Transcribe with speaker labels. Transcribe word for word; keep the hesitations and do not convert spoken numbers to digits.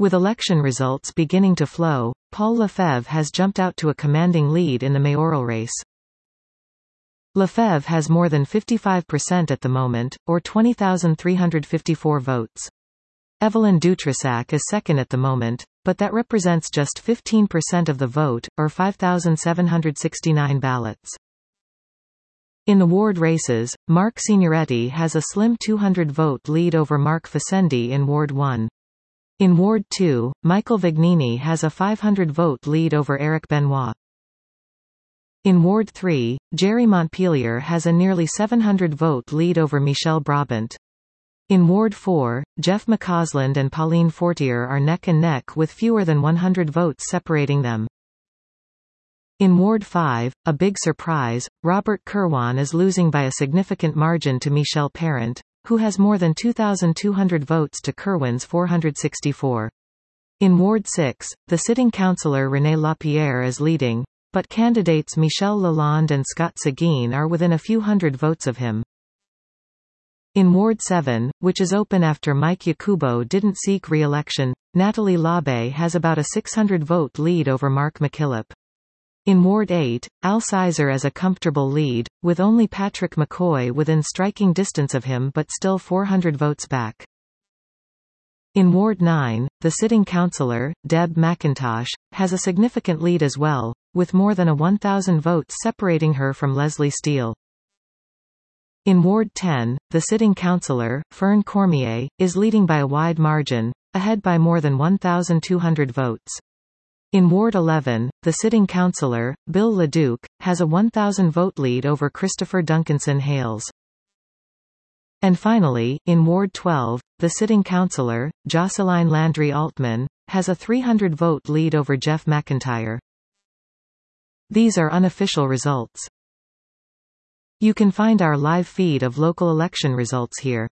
Speaker 1: With election results beginning to flow, Paul Lefebvre has jumped out to a commanding lead in the mayoral race. Lefebvre has more than fifty-five percent at the moment, or twenty thousand three hundred fifty-four votes. Evelyn Dutrisac is second at the moment, but that represents just fifteen percent of the vote, or five thousand seven hundred sixty-nine ballots. In the ward races, Mark Signoretti has a slim two hundred vote lead over Mark Facendi in Ward one. In Ward two, Michael Vignini has a five hundred vote lead over Eric Benoit. In Ward three, Jerry Montpelier has a nearly seven hundred vote lead over Michel Brabant. In Ward four, Jeff McCausland and Pauline Fortier are neck and neck with fewer than one hundred votes separating them. In Ward five, a big surprise, Robert Kirwan is losing by a significant margin to Michel Parent, who has more than two thousand two hundred votes to Kirwan's four hundred sixty-four. In Ward six, the sitting councillor René Lapierre is leading, but candidates Michel Lalonde and Scott Seguin are within a few hundred votes of him. In Ward seven, which is open after Mike Yakubo didn't seek re-election, Nathalie Labbé has about a six hundred vote lead over Mark McKillop. In Ward eight, Al Sizer is a comfortable lead, with only Patrick McCoy within striking distance of him but still four hundred votes back. In Ward nine, the sitting councillor, Deb McIntosh, has a significant lead as well, with more than a one thousand votes separating her from Leslie Steele. In Ward ten, the sitting councillor, Fern Cormier, is leading by a wide margin, ahead by more than one thousand two hundred votes. In Ward eleven, the sitting councillor, Bill Leduc, has a one thousand vote lead over Christopher Duncanson Hales. And finally, in Ward twelve, the sitting councillor, Jocelyn Landry Altman, has a three hundred vote lead over Jeff McIntyre. These are unofficial results. You can find our live feed of local election results here.